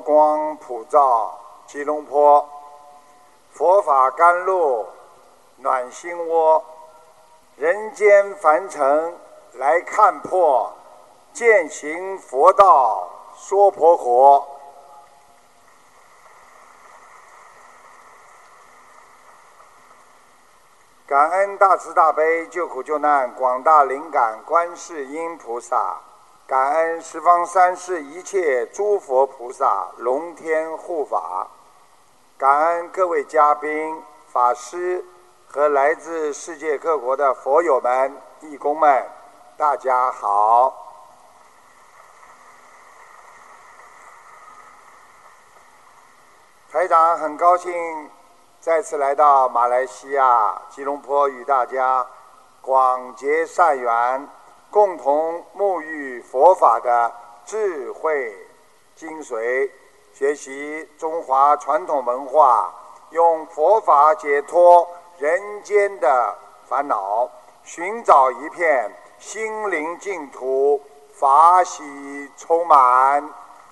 光普照吉隆坡，佛法甘露暖心窝，人间凡尘来看破，践行佛道说婆娑。感恩大慈大悲救苦救难广大灵感观世音菩萨，感恩十方三世一切诸佛菩萨龙天护法，感恩各位嘉宾法师和来自世界各国的佛友们义工们，大家好。台长很高兴再次来到马来西亚吉隆坡，与大家广结善缘，共同沐浴佛法的智慧精髓，学习中华传统文化，用佛法解脱人间的烦恼，寻找一片心灵净土，法喜充满。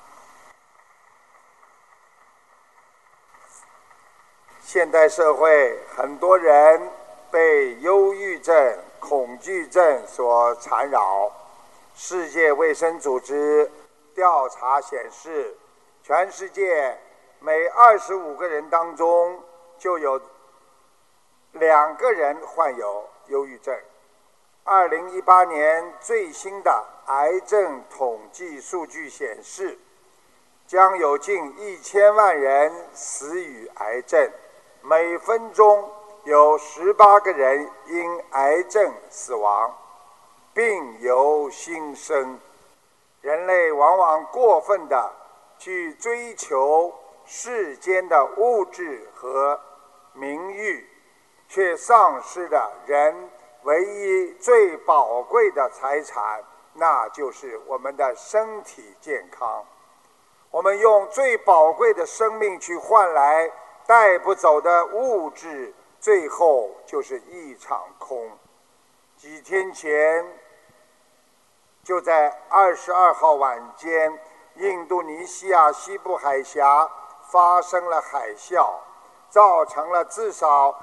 现代社会，很多人被忧郁症、恐惧症所缠绕。世界卫生组织调查显示，全世界每25个人当中就有2个人患有忧郁症。2018年最新的癌症统计数据显示，将有近1000万人死于癌症。每分钟有18个人因癌症死亡，病由心生。人类往往过分地去追求世间的物质和名誉，却丧失了人唯一最宝贵的财产，那就是我们的身体健康。我们用最宝贵的生命去换来带不走的物质，最后就是一场空。几天前，就在22号晚间，印度尼西亚西部海峡发生了海啸，造成了至少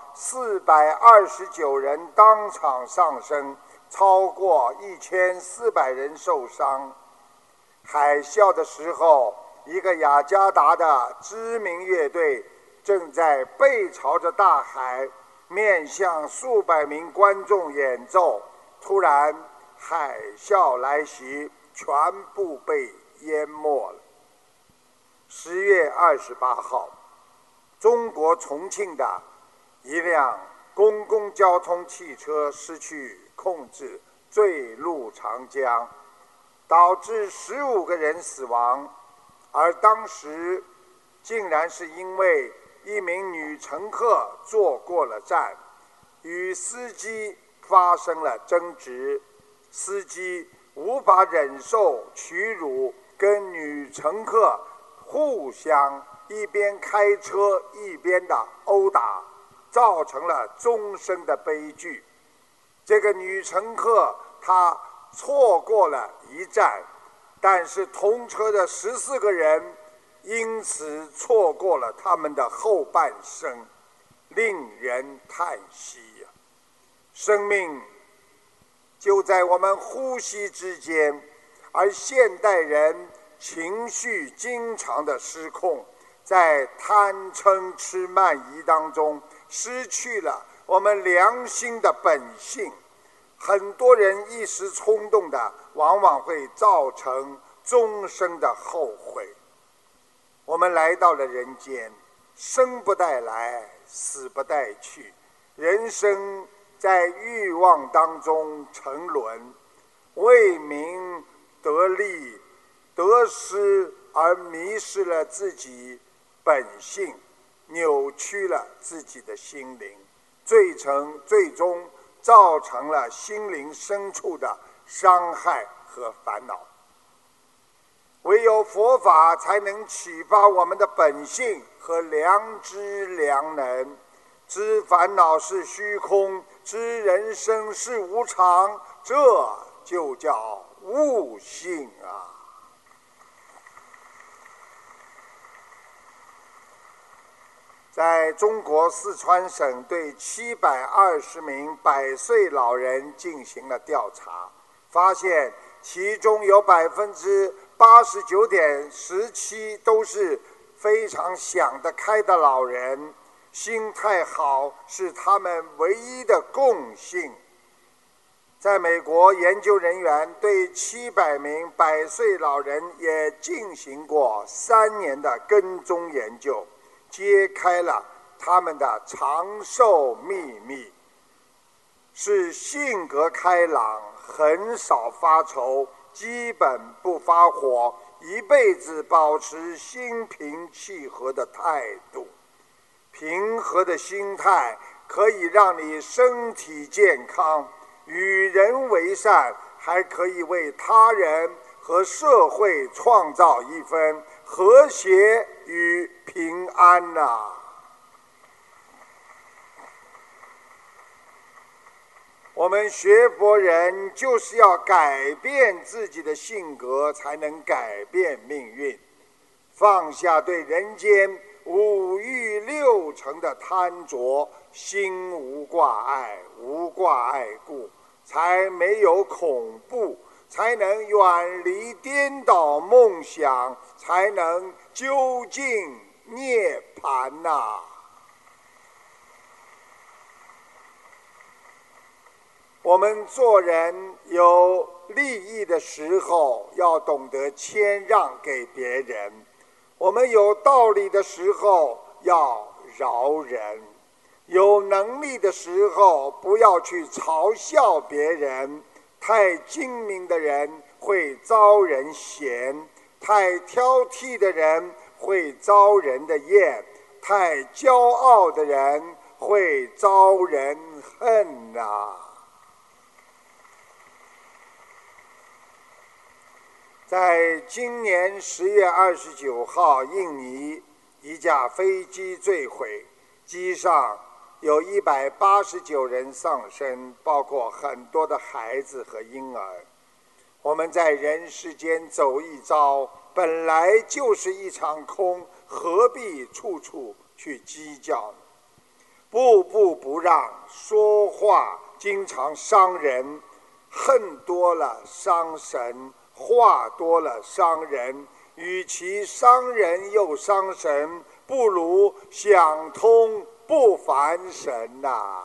429人当场丧生，超过1400人受伤。海啸的时候，一个雅加达的知名乐队正在背朝着大海，面向数百名观众演奏。突然，海啸来袭，全部被淹没了。10月28号，中国重庆的一辆公共交通汽车失去控制，坠入长江，导致15个人死亡，而当时竟然是因为一名女乘客坐过了站，与司机发生了争执，司机无法忍受屈辱，跟女乘客互相一边开车一边的殴打，造成了终身的悲剧。这个女乘客她错过了一站，但是同车的14个人因此错过了他们的后半生，令人叹息呀！生命就在我们呼吸之间，而现代人情绪经常的失控，在贪嗔痴慢疑当中失去了我们良心的本性。很多人一时冲动的，往往会造成终生的后悔。我们来到了人间，生不带来，死不带去，人生在欲望当中沉沦，为名得利得失而迷失了自己本性，扭曲了自己的心灵，最终造成了心灵深处的伤害和烦恼。唯有佛法才能启发我们的本性和良知良能，知烦恼是虚空，知人生是无常，这就叫悟性啊！ 在中国四川省对720名100岁老人进行了调查，发现其中有89.17%都是非常想得开的老人，心态好是他们唯一的共性。在美国，研究人员对700名100岁老人也进行过3年的跟踪研究，揭开了他们的长寿秘密，是性格开朗，很少发愁，基本不发火，一辈子保持心平气和的态度。平和的心态可以让你身体健康，与人为善，还可以为他人和社会创造一份和谐与平安呐。我们学佛人就是要改变自己的性格，才能改变命运，放下对人间5欲6尘的贪着，心无挂碍，无挂碍故才没有恐怖，才能远离颠倒梦想，才能究竟涅槃呐。我们做人有利益的时候，要懂得谦让给别人；我们有道理的时候，要饶人；有能力的时候，不要去嘲笑别人。太精明的人会遭人嫌，太挑剔的人会遭人的厌，太骄傲的人会遭人恨呐。在今年10月29号，印尼一架飞机坠毁，机上有189人丧生，包括很多的孩子和婴儿。我们在人世间走一遭，本来就是一场空，何必处处去计较呢？步步不让，说话经常伤人，恨多了伤神，话多了伤人，与其伤人又伤神，不如想通不烦神呐。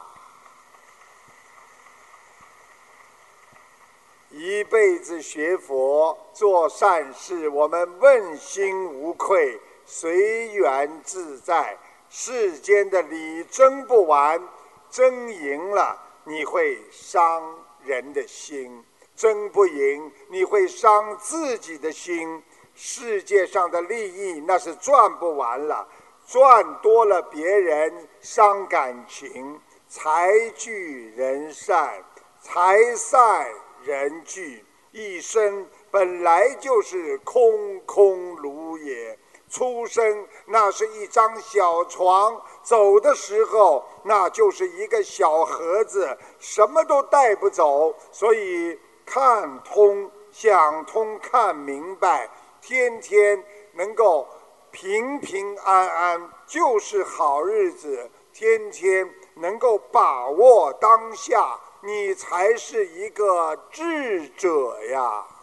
一辈子学佛做善事，我们问心无愧，随缘自在。世间的理争不完，争赢了你会伤人的心，争不赢你会伤自己的心。世界上的利益那是赚不完了，赚多了别人伤感情。财聚人散，财散人聚，一生本来就是空空如也。出生那是一张小床，走的时候那就是一个小盒子，什么都带不走。所以看通、想通、看明白，天天能够平平安安就是好日子，天天能够把握当下，你才是一个智者呀。